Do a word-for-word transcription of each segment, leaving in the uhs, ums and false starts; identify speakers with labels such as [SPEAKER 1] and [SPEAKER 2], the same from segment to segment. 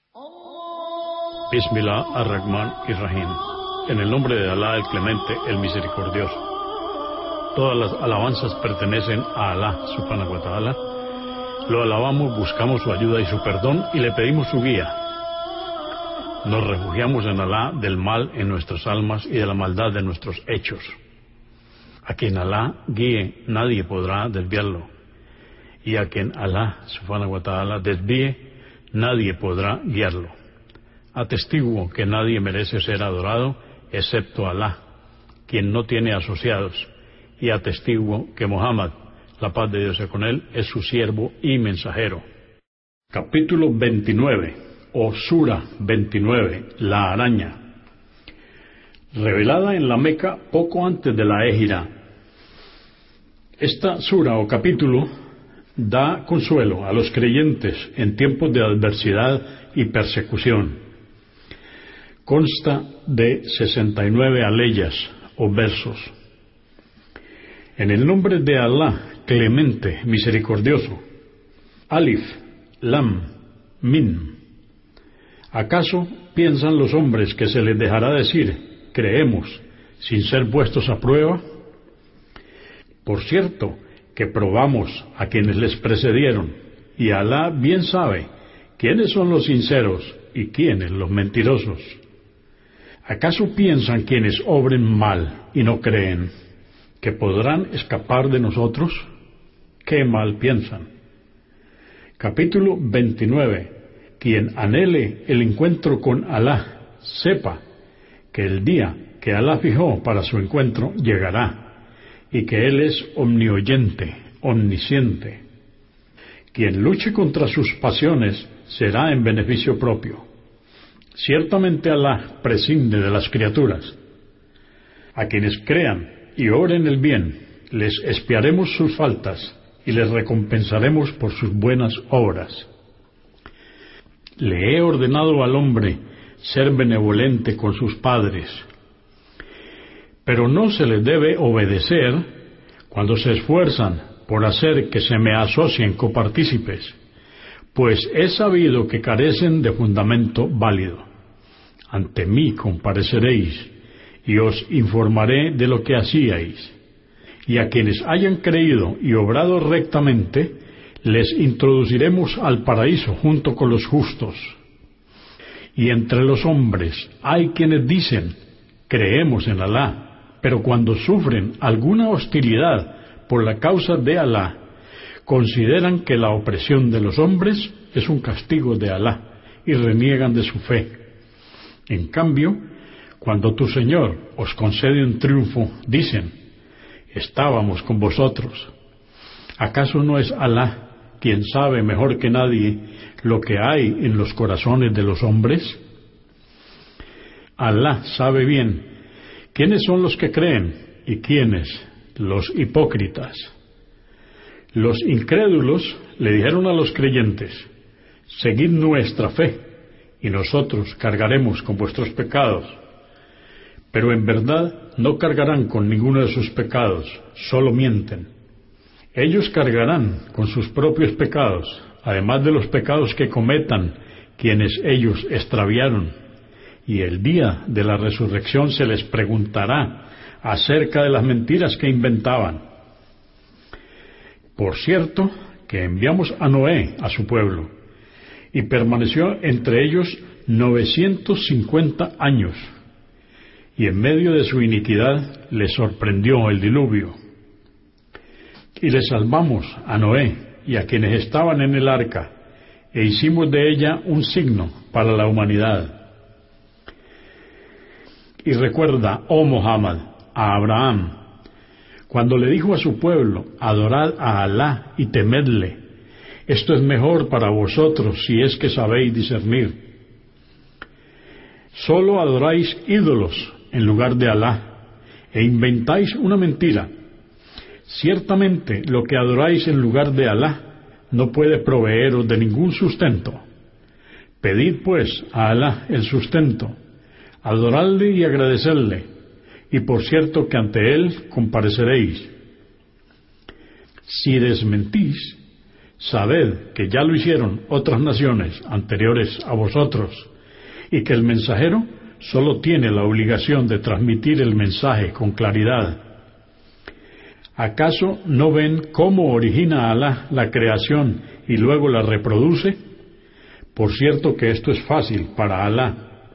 [SPEAKER 1] Bismillah ar-Rahman ir-Rahim. En el nombre de Alá, el Clemente, el Misericordioso. Todas las alabanzas pertenecen a Alá, subhanahu wa ta'ala. Lo alabamos, buscamos su ayuda y su perdón y le pedimos su guía. Nos refugiamos en Alá del mal en nuestras almas y de la maldad de nuestros hechos. A quien Alá guíe, nadie podrá desviarlo. Y a quien Alá, subhanahu wa ta'ala, desvíe, nadie podrá guiarlo. Atestiguo que nadie merece ser adorado excepto Alá, quien no tiene asociados, y atestiguo que Muhammad, la paz de Dios sea con él, es su siervo y mensajero. Capítulo veintinueve, o Sura veintinueve, la araña. Revelada en la Meca poco antes de la Égira. Esta sura o capítulo da consuelo a los creyentes en tiempos de adversidad y persecución. Consta de sesenta y nueve aleyas o versos. En el nombre de Alá, Clemente, Misericordioso. Alif, Lam, Mim. ¿Acaso piensan los hombres que se les dejará decir, creemos, sin ser puestos a prueba? Por cierto, que probamos a quienes les precedieron, y Alá bien sabe quiénes son los sinceros y quiénes los mentirosos. ¿Acaso piensan quienes obren mal y no creen que podrán escapar de nosotros? ¿Qué mal piensan? Capítulo veintinueve. Quien anhele el encuentro con Alá, sepa que el día que Alá fijó para su encuentro llegará, y que Él es omnioyente, omnisciente. Quien luche contra sus pasiones será en beneficio propio. Ciertamente Alá prescinde de las criaturas. A quienes crean y obren el bien, les expiaremos sus faltas y les recompensaremos por sus buenas obras. Le he ordenado al hombre ser benevolente con sus padres, pero no se les debe obedecer cuando se esfuerzan por hacer que se me asocien copartícipes, pues he sabido que carecen de fundamento válido. Ante mí compareceréis, y os informaré de lo que hacíais. Y a quienes hayan creído y obrado rectamente, les introduciremos al paraíso junto con los justos. Y entre los hombres hay quienes dicen, creemos en Alá, pero cuando sufren alguna hostilidad por la causa de Alá, consideran que la opresión de los hombres es un castigo de Alá, y reniegan de su fe. En cambio, cuando tu Señor os concede un triunfo, dicen, estábamos con vosotros. ¿Acaso no es Alá quien sabe mejor que nadie lo que hay en los corazones de los hombres? Alá sabe bien quiénes son los que creen y quiénes los hipócritas. Los incrédulos le dijeron a los creyentes, seguid nuestra fe, y nosotros cargaremos con vuestros pecados. Pero en verdad no cargarán con ninguno de sus pecados, solo mienten. Ellos cargarán con sus propios pecados, además de los pecados que cometan quienes ellos extraviaron. Y el día de la resurrección se les preguntará acerca de las mentiras que inventaban. Por cierto, que enviamos a Noé a su pueblo, y permaneció entre ellos novecientos cincuenta años, y en medio de su iniquidad les sorprendió el diluvio. Y le salvamos a Noé y a quienes estaban en el arca, e hicimos de ella un signo para la humanidad. Y recuerda, oh Muhammad, a Abraham, cuando le dijo a su pueblo, adorad a Alá y temedle, esto es mejor para vosotros si es que sabéis discernir. Solo adoráis ídolos en lugar de Alá, e inventáis una mentira. Ciertamente lo que adoráis en lugar de Alá no puede proveeros de ningún sustento. Pedid pues a Alá el sustento, adoradle y agradecerle, y por cierto que ante Él compareceréis. Si desmentís, Sabed que ya lo hicieron otras naciones anteriores a vosotros, y que el mensajero solo tiene la obligación de transmitir el mensaje con claridad. ¿Acaso no ven cómo origina Alá la creación y luego la reproduce? Por cierto que esto es fácil para Alá.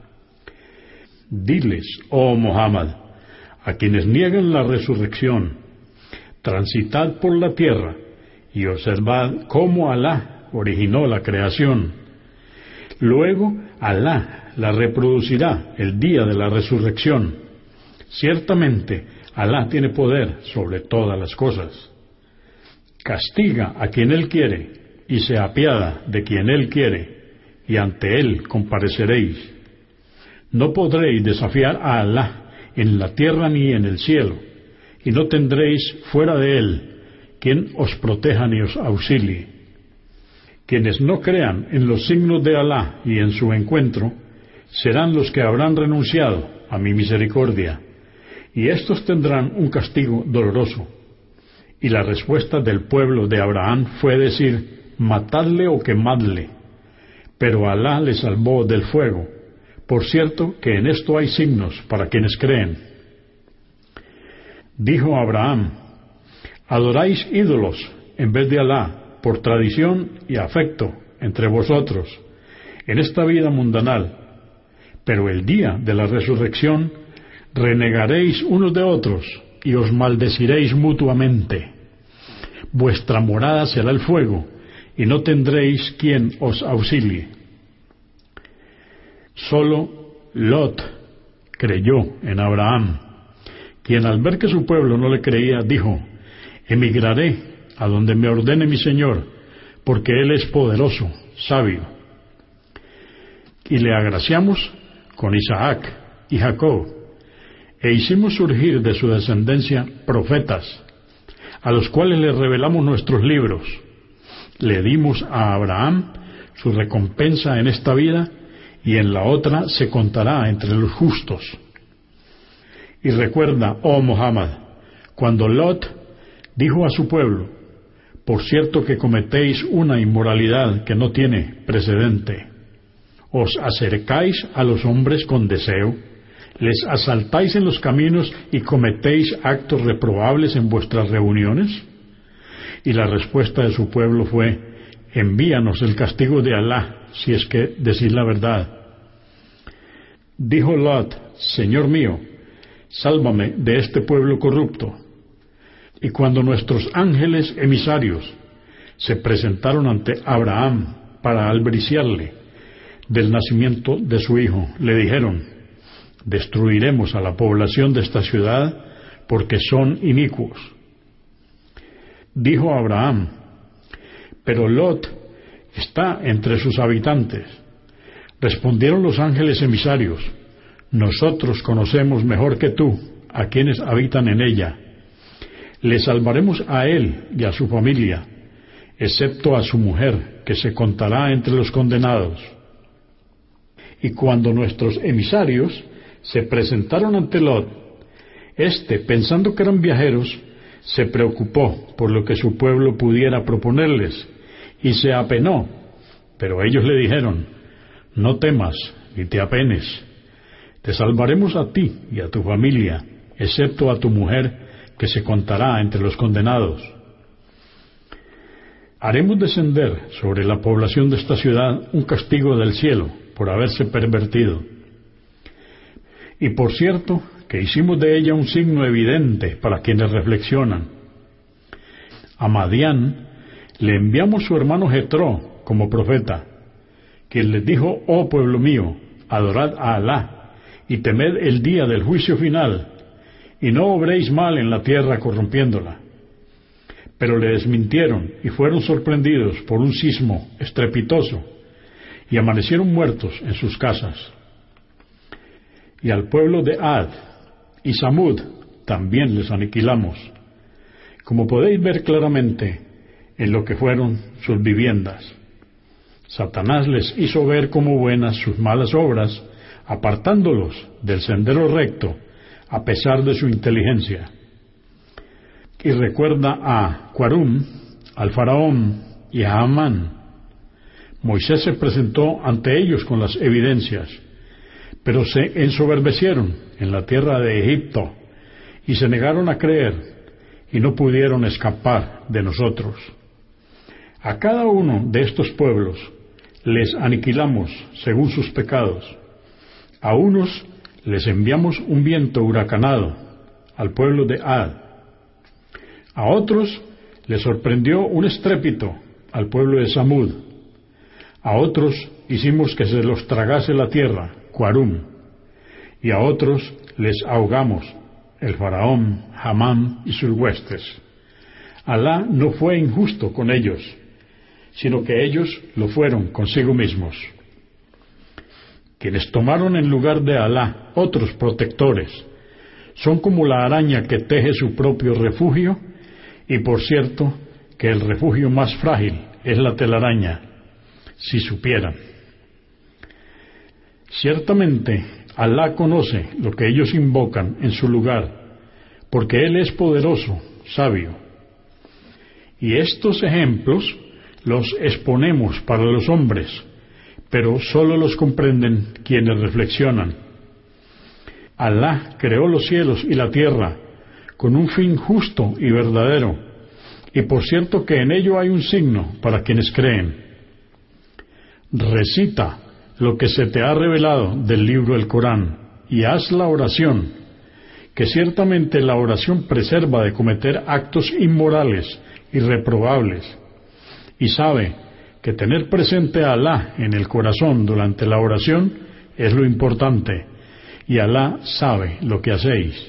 [SPEAKER 1] Diles, oh Muhammad, a quienes niegan la resurrección: transitad por la tierra y observad cómo Alá originó la creación. Luego Alá la reproducirá el día de la resurrección. Ciertamente Alá tiene poder sobre todas las cosas. Castiga a quien Él quiere y se apiada de quien Él quiere, y ante Él compareceréis. No podréis desafiar a Alá en la tierra ni en el cielo, y no tendréis fuera de Él quien os proteja ni os auxilie. Quienes no crean en los signos de Alá y en su encuentro, serán los que habrán renunciado a mi misericordia, y éstos tendrán un castigo doloroso. Y la respuesta del pueblo de Abraham fue decir: matadle o quemadle. Pero Alá le salvó del fuego. Por cierto que en esto hay signos para quienes creen. Dijo Abraham: adoráis ídolos en vez de Alá, por tradición y afecto entre vosotros, en esta vida mundanal. Pero el día de la resurrección renegaréis unos de otros y os maldeciréis mutuamente. Vuestra morada será el fuego, y no tendréis quien os auxilie. Solo Lot creyó en Abraham, quien al ver que su pueblo no le creía, dijo: emigraré a donde me ordene mi Señor, porque Él es poderoso, sabio. Y le agraciamos con Isaac y Jacob, e hicimos surgir de su descendencia profetas, a los cuales le revelamos nuestros libros. Le dimos a Abraham su recompensa en esta vida, y en la otra se contará entre los justos. Y recuerda, oh Muhammad, cuando Lot dijo a su pueblo: por cierto que cometéis una inmoralidad que no tiene precedente. Os acercáis a los hombres con deseo, les asaltáis en los caminos y cometéis actos reprobables en vuestras reuniones. Y la respuesta de su pueblo fue: envíanos el castigo de Alá, si es que decís la verdad. Dijo Lot: Señor mío, sálvame de este pueblo corrupto. Y cuando nuestros ángeles emisarios se presentaron ante Abraham para albriciarle del nacimiento de su hijo, le dijeron: destruiremos a la población de esta ciudad porque son inicuos. Dijo Abraham: pero Lot está entre sus habitantes. Respondieron los ángeles emisarios: nosotros conocemos mejor que tú a quienes habitan en ella. Le salvaremos a él y a su familia, excepto a su mujer, que se contará entre los condenados. Y cuando nuestros emisarios se presentaron ante Lot, éste, pensando que eran viajeros, se preocupó por lo que su pueblo pudiera proponerles, y se apenó. Pero ellos le dijeron: no temas ni te apenes, te salvaremos a ti y a tu familia, excepto a tu mujer, que se contará entre los condenados. Haremos descender sobre la población de esta ciudad un castigo del cielo por haberse pervertido. Y por cierto que hicimos de ella un signo evidente para quienes reflexionan. A Madián le enviamos su hermano Jetro como profeta, quien les dijo: oh pueblo mío, adorad a Alá y temed el día del juicio final, y no obréis mal en la tierra corrompiéndola. Pero le desmintieron y fueron sorprendidos por un sismo estrepitoso, y amanecieron muertos en sus casas. Y al pueblo de Ad y Samud también les aniquilamos, como podéis ver claramente en lo que fueron sus viviendas. Satanás les hizo ver como buenas sus malas obras, apartándolos del sendero recto, a pesar de su inteligencia. Y recuerda a Quarum, al faraón, y a Amán. Moisés se presentó ante ellos con las evidencias, pero se ensoberbecieron en la tierra de Egipto y se negaron a creer y no pudieron escapar de nosotros. A cada uno de estos pueblos les aniquilamos según sus pecados. A unos les enviamos un viento huracanado, al pueblo de Ad. A otros les sorprendió un estrépito, al pueblo de Samud. A otros hicimos que se los tragase la tierra, Cuarum. Y a otros les ahogamos, el faraón, Hamán y sus huestes. Alá no fue injusto con ellos, sino que ellos lo fueron consigo mismos. Quienes tomaron en lugar de Alá otros protectores son como la araña que teje su propio refugio, y por cierto que el refugio más frágil es la telaraña, si supieran. Ciertamente Alá conoce lo que ellos invocan en su lugar, porque Él es poderoso, sabio. Y estos ejemplos los exponemos para los hombres, pero sólo los comprenden quienes reflexionan. Alá creó los cielos y la tierra con un fin justo y verdadero, y por cierto que en ello hay un signo para quienes creen. Recita lo que se te ha revelado del libro del Corán y haz la oración, que ciertamente la oración preserva de cometer actos inmorales y reprobables, y sabe que tener presente a Alá en el corazón durante la oración es lo importante, y Alá sabe lo que hacéis.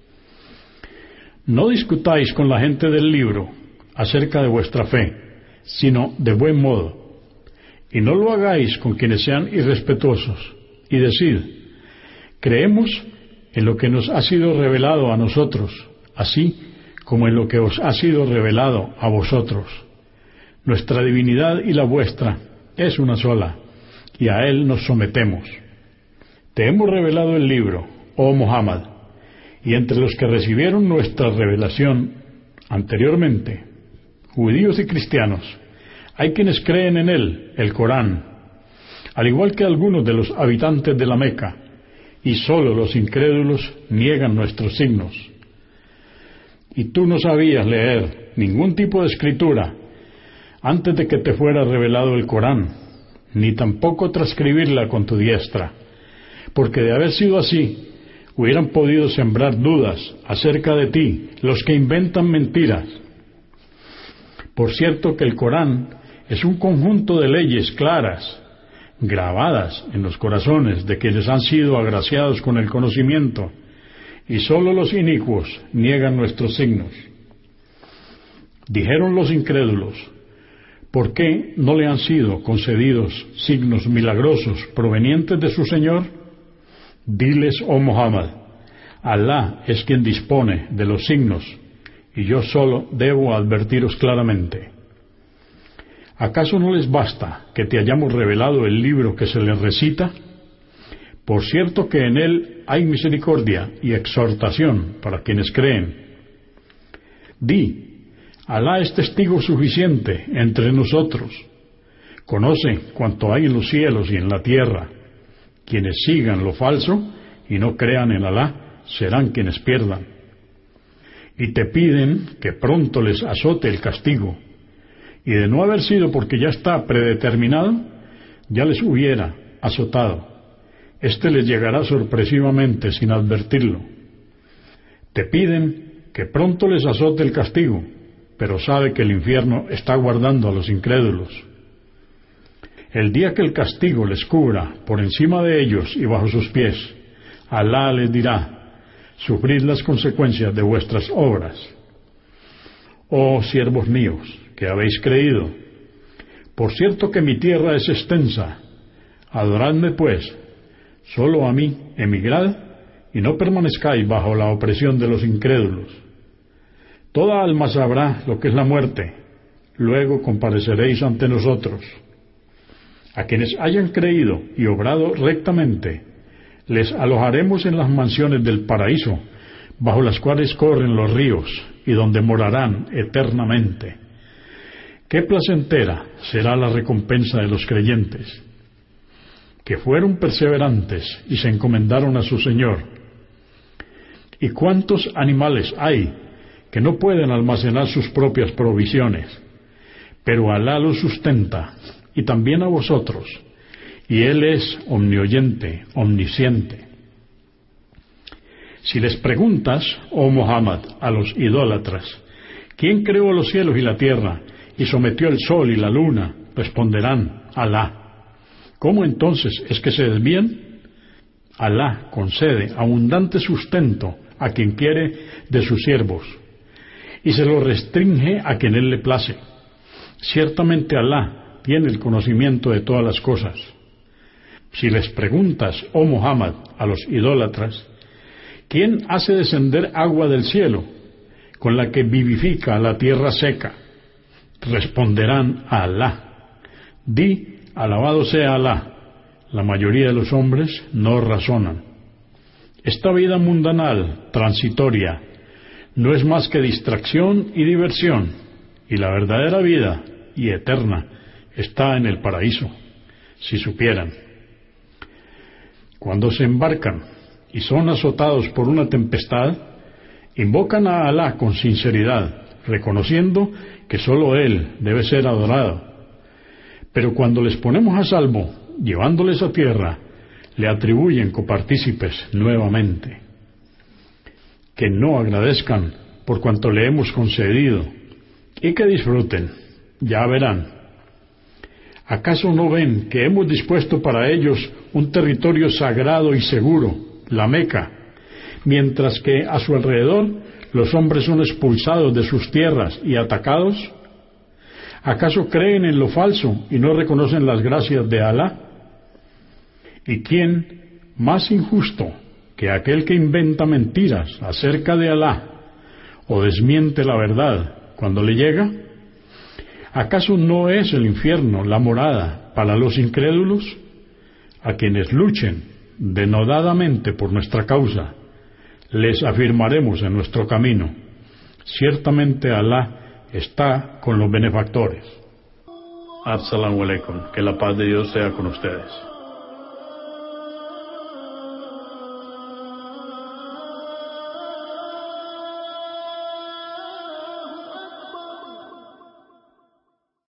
[SPEAKER 1] No discutáis con la gente del libro acerca de vuestra fe, sino de buen modo, y no lo hagáis con quienes sean irrespetuosos, y decid, creemos en lo que nos ha sido revelado a nosotros, así como en lo que os ha sido revelado a vosotros. Nuestra divinidad y la vuestra es una sola, y a Él nos sometemos. Te hemos revelado el libro, oh Muhammad, y entre los que recibieron nuestra revelación anteriormente, judíos y cristianos, hay quienes creen en él, el Corán, al igual que algunos de los habitantes de la Meca, y sólo los incrédulos niegan nuestros signos. Y tú no sabías leer ningún tipo de escritura antes de que te fuera revelado el Corán, ni tampoco transcribirla con tu diestra, porque de haber sido así, hubieran podido sembrar dudas acerca de ti los que inventan mentiras. Por cierto que el Corán es un conjunto de leyes claras, grabadas en los corazones de quienes han sido agraciados con el conocimiento, y sólo los inicuos niegan nuestros signos. Dijeron los incrédulos, ¿por qué no le han sido concedidos signos milagrosos provenientes de su Señor? Diles, oh Muhammad, Alá es quien dispone de los signos, y yo solo debo advertiros claramente. ¿Acaso no les basta que te hayamos revelado el libro que se les recita? Por cierto que en él hay misericordia y exhortación para quienes creen. Di, Alá es testigo suficiente entre nosotros. Conoce cuanto hay en los cielos y en la tierra. Quienes sigan lo falso y no crean en Alá serán quienes pierdan. Y te piden que pronto les azote el castigo. Y de no haber sido porque ya está predeterminado, ya les hubiera azotado. Este les llegará sorpresivamente sin advertirlo. Te piden que pronto les azote el castigo, pero sabe que el infierno está guardando a los incrédulos. El día que el castigo les cubra por encima de ellos y bajo sus pies, Alá les dirá, sufrid las consecuencias de vuestras obras. Oh siervos míos, que habéis creído, por cierto que mi tierra es extensa, adoradme pues, solo a mí emigrad, y no permanezcáis bajo la opresión de los incrédulos. Toda alma sabrá lo que es la muerte, luego compareceréis ante nosotros. A quienes hayan creído y obrado rectamente, les alojaremos en las mansiones del paraíso, bajo las cuales corren los ríos, y donde morarán eternamente. Qué placentera será la recompensa de los creyentes, que fueron perseverantes y se encomendaron a su Señor. ¿Y cuántos animales hay que no pueden almacenar sus propias provisiones? Pero Alá los sustenta, y también a vosotros, y Él es omnioyente, omnisciente. Si les preguntas, oh Muhammad, a los idólatras, ¿quién creó los cielos y la tierra, y sometió el sol y la luna? Responderán, Alá. ¿Cómo entonces es que se desvían? Alá concede abundante sustento a quien quiere de sus siervos, y se lo restringe a quien Él le place. Ciertamente Alá tiene el conocimiento de todas las cosas. Si les preguntas, oh Muhammad, a los idólatras, ¿quién hace descender agua del cielo, con la que vivifica la tierra seca? Responderán a Alá. Di, alabado sea Alá. La mayoría de los hombres no razonan. Esta vida mundanal, transitoria, no es más que distracción y diversión, y la verdadera vida, y eterna, está en el paraíso, si supieran. Cuando se embarcan y son azotados por una tempestad, invocan a Alá con sinceridad, reconociendo que sólo Él debe ser adorado. Pero cuando les ponemos a salvo, llevándoles a tierra, le atribuyen copartícipes nuevamente. Que no agradezcan por cuanto le hemos concedido, y que disfruten, ya verán. ¿Acaso no ven que hemos dispuesto para ellos un territorio sagrado y seguro, la Meca, mientras que a su alrededor los hombres son expulsados de sus tierras y atacados? ¿Acaso creen en lo falso y no reconocen las gracias de Alá? ¿Y quién más injusto que aquel que inventa mentiras acerca de Alá o desmiente la verdad cuando le llega? ¿Acaso no es el infierno la morada para los incrédulos? A quienes luchen denodadamente por nuestra causa, les afirmaremos en nuestro camino. Ciertamente Alá está con los benefactores. Assalamu alaikum, que la paz de Dios sea con ustedes.